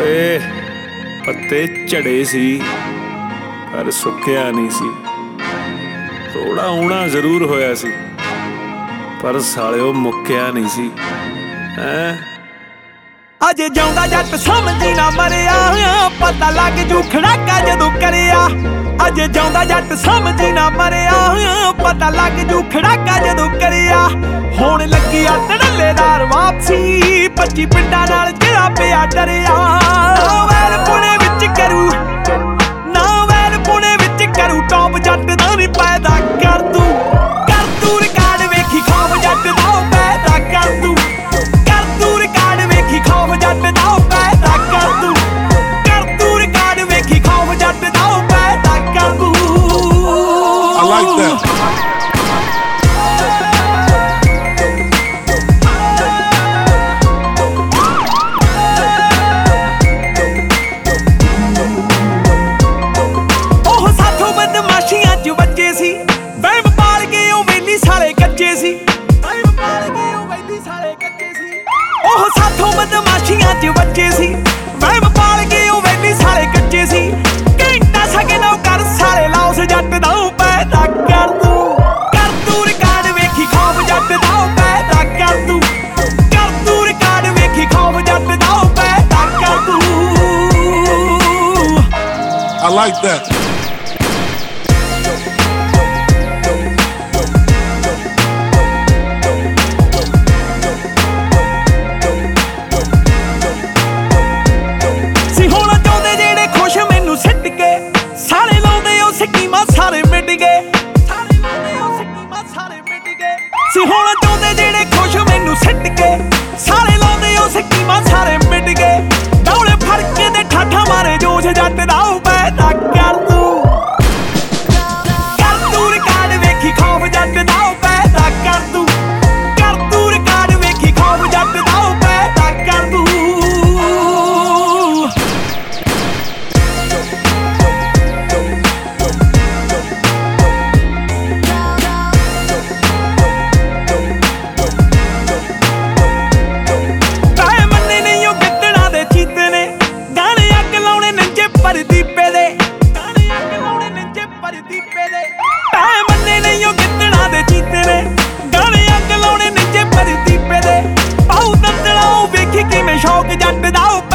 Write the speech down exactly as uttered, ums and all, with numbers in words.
ਓਏ ਪੱਤੇ ਝੜੇ ਸੀ ਪਰ ਸੁੱਕਿਆ ਨਹੀਂ ਸੀ। ਥੋੜਾ ਆਉਣਾ ਜ਼ਰੂਰ ਹੋਇਆ ਸੀ ਪਰ ਸਾਲਿਓ ਮੁੱਕਿਆ ਨਹੀਂ ਸੀ। ਹੈਂ ਅਜੇ ਜਿਉਂਦਾ ਜੱਟ ਸਮਝੀ ਨਾ ਮਰਿਆ, ਪਤਾ ਲੱਗ ਜੂ ਖੜਾਕਾ ਜਦੋਂ ਕਰਿਆ। ਅਜੇ ਜਿਉਂਦਾ ਜੱਟ ਸਮਝੀ ਨਾ ਮਰਿਆ, ਪਤਾ ਲੱਗ ਜੂ ਖੜਾਕਾ ਜਦੋਂ ਕਰਿਆ। ਹੁਣ ਲੱਗੀ ਆ ਧੜੱਲੇਦਾਰ ਵਾਪਸੀ, ਪੱਚੀ ਪਿੰਡਾਂ ਨਾਲ ਜਿਹੜਾ ਪਿਆ ਡਰਿਆ। ਨਾ ਵੈਲ ਪੁਣੇ ਵਿੱਚ ਕਰੂ, ਨਾ ਵੈਲ ਪੁਣੇ ਵਿੱਚ ਕਰੂ ਟੌਪ, ਜੱਟ ਦਾ ਨੀ ਪੈਦਾ ਕਰ ਦੂ। ਕਰ ਦੂ ਰਿਕਾਰਡ ਵੇਖੀ ਖੌਫ, ਜੱਟ ਦਾ ਪੈਦਾ ਕਰ ਦੂ। ਕਰ ਦੂ ਰਿਕਾਰਡ ਵੇਖੀ ਖੌਫ, ਜੱਟ ਦਾ ਪੈਦਾ ਕਰ ਦੂ। ਕਰ ਦੂ ਰਿਕਾਰਡ ਵੇਖੀ ਖੌਫ, ਜੱਟ ਦਾ ਪੈਦਾ ਕਰ ਦੂ। I like that. ਵਹਿਮ ਪਾਲ ਕੇ ਉਹ ਵੇਲੀ ਸਾਲੇ ਕੱਚੇ ਸੀ। ਵਹਿਮ ਪਾਲ ਕੇ ਉਹ ਵੇਲੀ ਸਾਲੇ ਕੱਚੇ ਸੀ। ਉਹ ਸਾਥੋਂ ਬਦਮਾਸ਼ੀਆਂ 'ਚ ਬੱਚੇ ਸੀ। ਵਹਿਮ ਪਾਲ ਕੇ ਉਹ ਵੇਲੀ ਸਾਲੇ ਕੱਚੇ ਸੀ। ਘੰਟਾ ਸਕੇ ਲਓ ਕਰ ਸਾਲੇ ਲਾਉਸ, ਜੱਟ ਦਾ ਪੈਦਾ ਕਰ ਦੂ। ਕਰ ਦੂ ਰਿਕਾਰਡ ਵੇਖੀ ਖੌਫ, ਜੱਟ ਦਾ ਪੈਦਾ ਕਰ ਦੂ। ਕਰ ਦੂ ਰਿਕਾਰਡ ਵੇਖੀ ਖੌਫ, ਜੱਟ ਦਾ ਪੈਦਾ ਕਰ ਦੂ। I like that. ਸਾਰੇ ਲਾਉਂਦੇ ਉਹ ਸਕੀਮਾਂ ਸਾਰੇ ਮਿਟ ਗਏ। ਸਾਰੇ ਲਾਉਂਦੇ ਉਹ ਸਕੀਮਾਂ ਸਾਰੇ ਮਿਟ ਗਏ। ਸੀ ਹੁਣ ਚਾਹੁੰਦੇ ਜਿਹੜੇ ਖੁਸ਼ ਮੈਨੂੰ ਸਿੱਟ ਕੇ। ਸਾਰੇ ਲਾਉਂਦੇ ਉਹ ਸਕੀਮਾਂ ਸਾਰੇ ਮਿਟ ਗਏ। ਡੌਲੇ ਫੜ ਕੇ ਤੇ ਠਾਠਾ ਮਾਰੇ ਜੋਸ਼, ਜੱਟ ਦਾ ਪੈਦਾ ਕਰ ਦੂ। ਕਰ ਦੂ ਰਿਕਾਰਡ ਵੇਖੀ ਖੌਫ, ਜੱਟ ਦਾ ਪੈਦਾ ਕਰ ਦੂ। ਕਰ ਦੂ ਰਿਕਾਰਡ ਵੇਖੀ ਖੌਫ, ਜੱਟ ਦਾ ਪੈਦਾ ਕਰ ਦੂ। ਦੀਪੇ ਦੇ ਗਾਣੇ ਅੱਗ ਲਾਉਣੇ ਨਿੰਜੇ ਪਰ ਦੀਪੇ ਦੇ। ਤੈਂ ਮੰਨੇ ਨਹੀਂ ਉਹ ਗਿੱਦੜਾਂ ਦੇ ਚੀਤੇ ਨੇ, ਗਾਣੇ ਅੱਗ ਲਾਉਣੇ ਨਿੰਜੇ ਪਰ ਦੀਪੇ ਦੇ। ਪਾਉ ਦੰਦਲਾ ਉਹ ਵੇਖੀ ਕਿਵੇਂ ਸ਼ੌਕ, ਜੱਟ ਦਾ